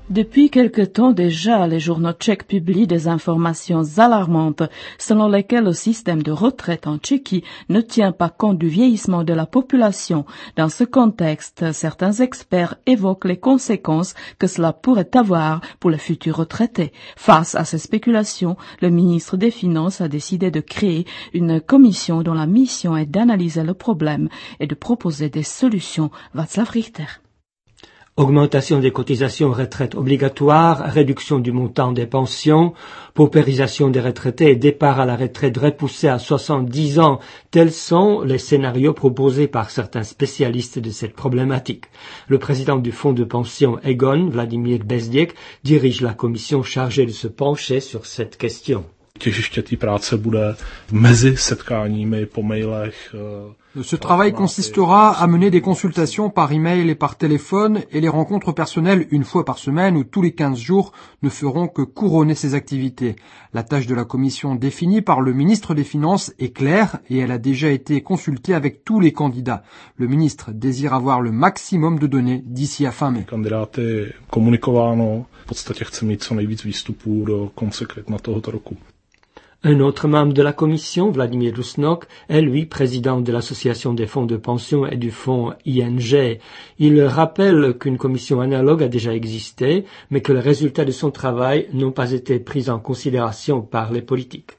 Depuis quelque temps déjà, les journaux tchèques publient des informations alarmantes selon lesquelles le système de retraite en Tchéquie ne tient pas compte du vieillissement de la population. Dans ce contexte, certains experts évoquent les conséquences que cela pourrait avoir pour les futurs retraités. Face à ces spéculations, le ministre des Finances a décidé de créer une commission dont la mission est d'analyser le problème et de proposer des solutions. Václav Richter. Augmentation des cotisations retraite obligatoires, réduction du montant des pensions, paupérisation des retraités et départ à la retraite repoussé à 70 ans, tels sont les scénarios proposés par certains spécialistes de cette problématique. Le président du fonds de pension Egon, Vladimír Bezděk, dirige la commission chargée de se pencher sur cette question. Těžiště té práce bude mezi setkáními po mailech. Ce travail consistera à mener des consultations par email et par téléphone, et les rencontres personnelles une fois par semaine ou tous les 15 jours ne feront que couronner ces activités. La tâche de la commission définie par le ministre des Finances est claire et elle a déjà été consultée avec tous les candidats. Le ministre désire avoir le maximum de données d'ici à fin mai. Kandidáty komunikováno, v podstatě chce mít co nejvíc výstupů do konce května tohoto roku. Un autre membre de la commission, Vladimír Rusnok, est lui président de l'association des fonds de pension et du fonds ING. Il rappelle qu'une commission analogue a déjà existé, mais que les résultats de son travail n'ont pas été pris en considération par les politiques.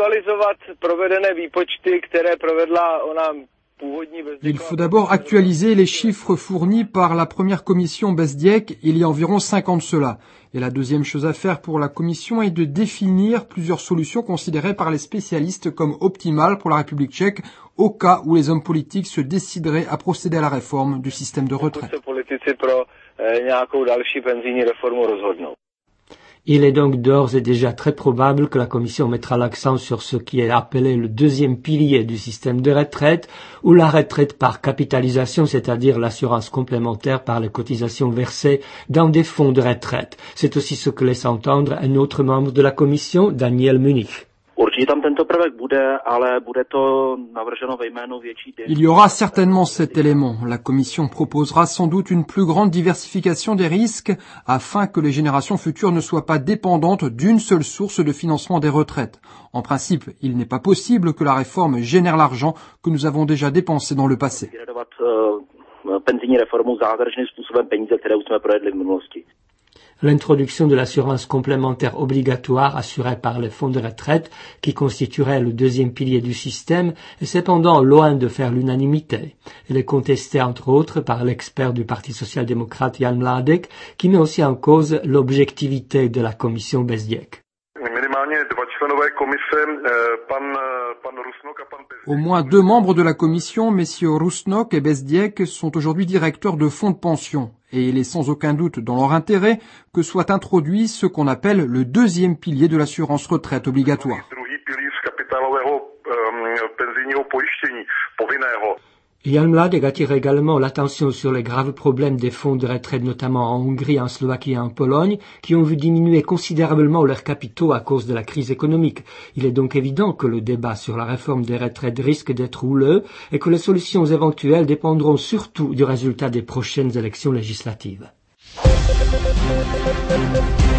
Il faut d'abord actualiser les chiffres fournis par la première commission Bezděk il y a environ 5 ans de cela. Et la deuxième chose à faire pour la commission est de définir plusieurs solutions considérées par les spécialistes comme optimales pour la République tchèque au cas où les hommes politiques se décideraient à procéder à la réforme du système de retraite. Il est donc d'ores et déjà très probable que la Commission mettra l'accent sur ce qui est appelé le deuxième pilier du système de retraite, ou la retraite par capitalisation, c'est-à-dire l'assurance complémentaire par les cotisations versées dans des fonds de retraite. C'est aussi ce que laisse entendre un autre membre de la Commission, Daniel Münich. Il y aura certainement cet élément. La Commission proposera sans doute une plus grande diversification des risques afin que les générations futures ne soient pas dépendantes d'une seule source de financement des retraites. En principe, il n'est pas possible que la réforme génère l'argent que nous avons déjà dépensé dans le passé. L'introduction de l'assurance complémentaire obligatoire assurée par les fonds de retraite, qui constituerait le deuxième pilier du système, est cependant loin de faire l'unanimité. Elle est contestée entre autres par l'expert du Parti social-démocrate Jan Mládek, qui met aussi en cause l'objectivité de la commission Bezděk. Au moins 2 membres de la commission, messieurs Rusnok et Bezděk, sont aujourd'hui directeurs de fonds de pension. Et il est sans aucun doute dans leur intérêt que soit introduit ce qu'on appelle le deuxième pilier de l'assurance retraite obligatoire. Jan Mládek attire également l'attention sur les graves problèmes des fonds de retraite, notamment en Hongrie, en Slovaquie et en Pologne, qui ont vu diminuer considérablement leurs capitaux à cause de la crise économique. Il est donc évident que le débat sur la réforme des retraites risque d'être houleux et que les solutions éventuelles dépendront surtout du résultat des prochaines élections législatives.